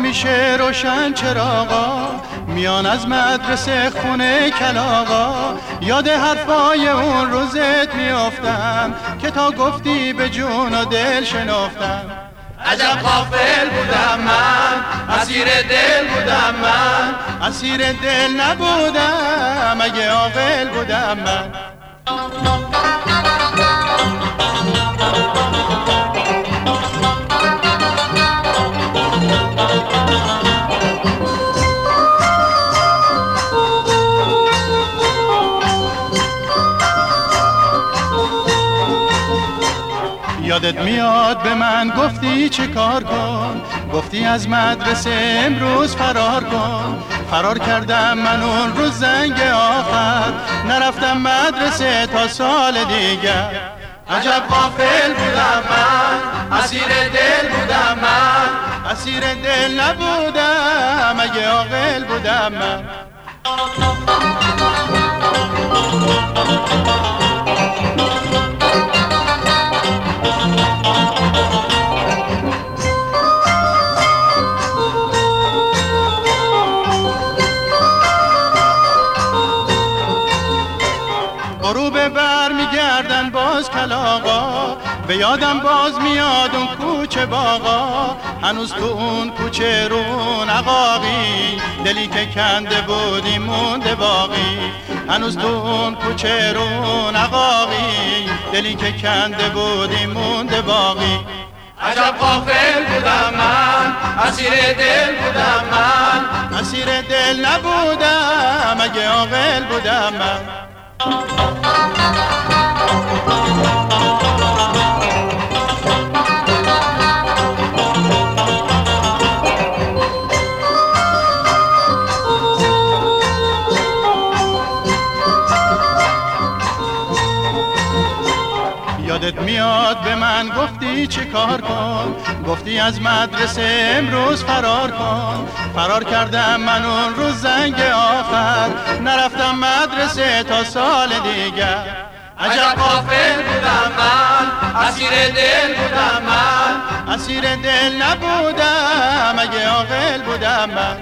میشه روشن چراغا، میان از مدرسه خونه کلاغا. یاد حرفای اون روزت میافتم که تا گفتی به جون و دل شنافتم. عجب غافل بودم من، اسیر دل بودم من. اسیر دل نبودم اگه عاقل بودم من. یادت میاد به من گفتی چه کار کن، گفتی از مدرسه امروز فرار کن. فرار کردم من اون روز زنگ آخر، نرفتم مدرسه تا سال دیگر. عجب غافل بودم من، اسیر دل بودم من. اسیر دل نبودم اگه عاقل بودم من. غروب بر میگردن باز کلاغا، به یادم باز میاد اون کوچه باغا. هنوز تو اون کوچه رون عقاقی، دلی که کنده بودی مونده باقی. هنوز تو اون کوچه رون عقاقی، دلی که کنده بودی مونده باقی. عجب غافل بودم من، اسیر دل بودم من. اسیر دل نبودم اگه عاقل بودم من. یادت میاد به من گفتی چه کار کن، گفتی از مدرسه امروز فرار کن. فرار کردم من اون روز زنگ آخر، نرفتم مدرسه تا سال دیگر. عجب غافل بودم من، اسیر دل بودم من. اسیر دل نبودم اگه عاقل بودم من.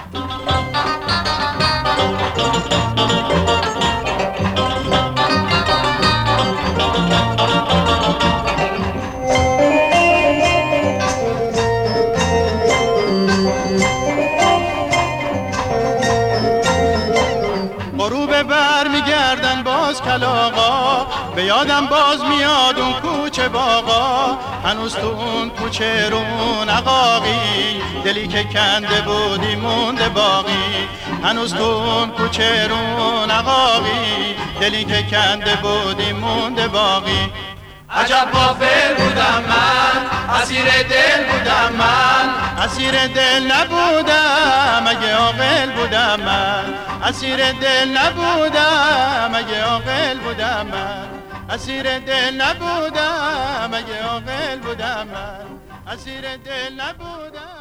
غروب بر میگردن باز کلاغا، به یادم باز میاد اون کوچه باغا. هنوز تو اون کوچه رون عقاقی، دلی که کنده بودی مونده باقی. هنوز تو اون کوچه رون عقاقی، دلی که کنده بودی مونده باقی. عجب غافل بودم من، اسیر دل بودم من. اسیر دل نبودم اگه عاقل بودم من. اسیر دل نبودم اگه عاقل بودم من. اسیر دل نبودم اگه عاقل بودم من. اسیر دل نبودم.